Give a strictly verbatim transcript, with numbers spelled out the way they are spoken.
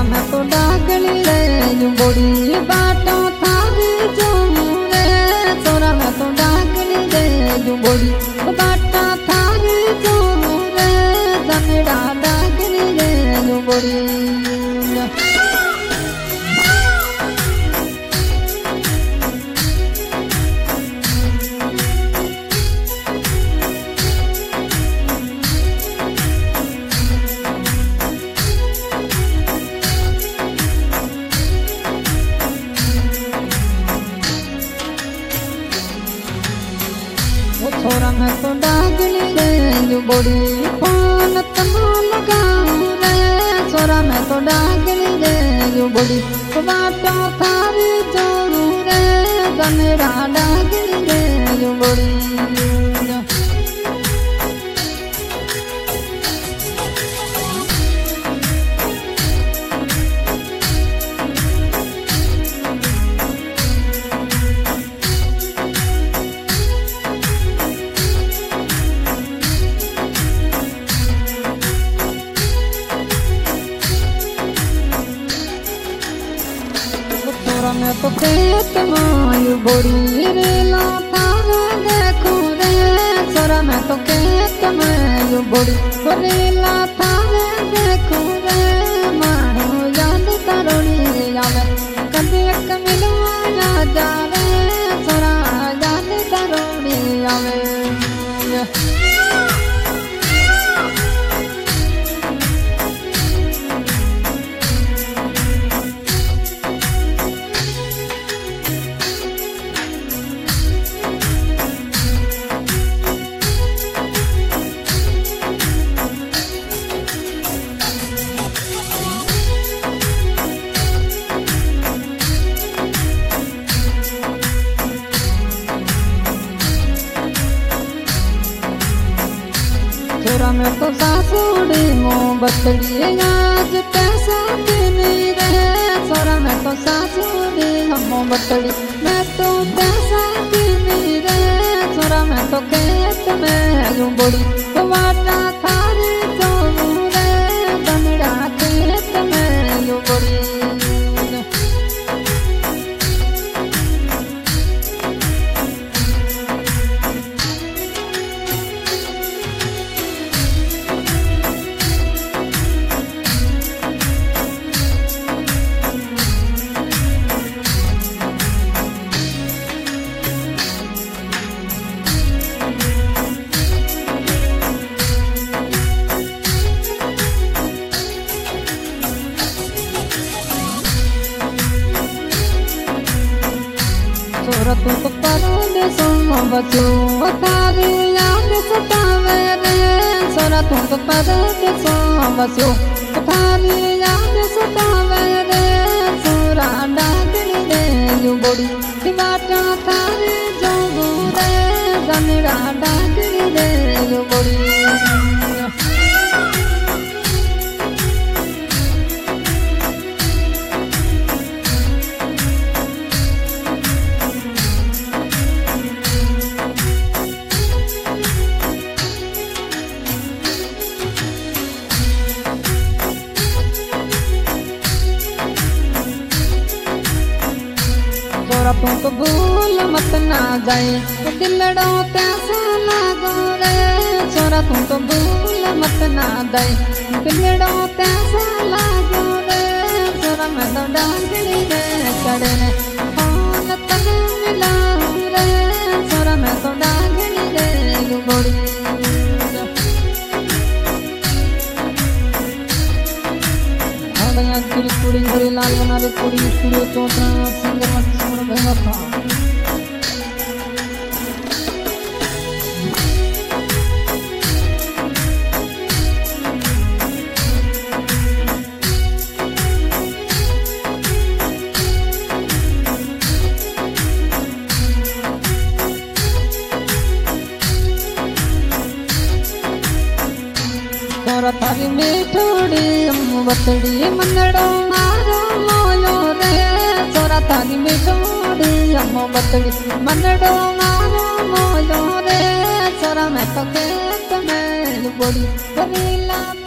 में तो डागली रे यू बड़ी बाटो थारी जो रे छोरा में तो डागली रे यू बड़ी बाटा थारी जो रे दमड़ा डागली रे यू बड़ी छोरा में तो डागली रे यू बड़ी फोन तना लगाऊं रे छोरा में तो डागली रे यू बड़ी बाटो थारी जोड़ू रे दमड़ा डागली रे यू बड़ी मैं तो खेत मायू बड़ी रे लाता देखो रे छोरा मैं तो खेत मायू बड़ी रे लाता देखो रे मानो याद तरोनी आवे कभी एक मिलवा जावे छोरा याद तरोनी आवे छोरा में तो सासुड़ी मोहब्बतड़ी आज पैसा भी नहीं रहे छोरा में तो सासुड़ी मोहब्बतड़ी मैं तो पैसा भी नहीं रहे छोरा में तो खेत में यूं बड़ी तो वाटा थारी जो रे दमड़ा खेत में यूं बड़ी छोरा तू तो परदेसों में बचो तारी याद सतावे रे छोरा तू तो परदेसों में बचो तारी याद सतावे रे छोरा डागली रे यू बड़ी बाटा थारी जो रे दमड़ा डागली रे यू बड़ी छोरा तू तो भूल मत ना जाए दिलड़ो कैसा लागो रे छोरा तू तो भूल मत ना जाए दिलड़ो कैसा लागो रे छोरा मैं तो डांगड़ी रे चढ़े रे फोन तने मिलाऊं रे छोरा मैं तो डांगड़ी रे यू बड़ी कुड़ी कुड़ी लाल बना रे कुड़ी स्टूडियो चौथा सिंगर मत भैया था छोरा थारी मिठोड़ी बतड़ी मनड़ो मारो मोयो रे छोरा थारी मिठोड़ी बतड़ी मनड़ो मारो मोयो रे छोरा मैं तो खेत में बड़ी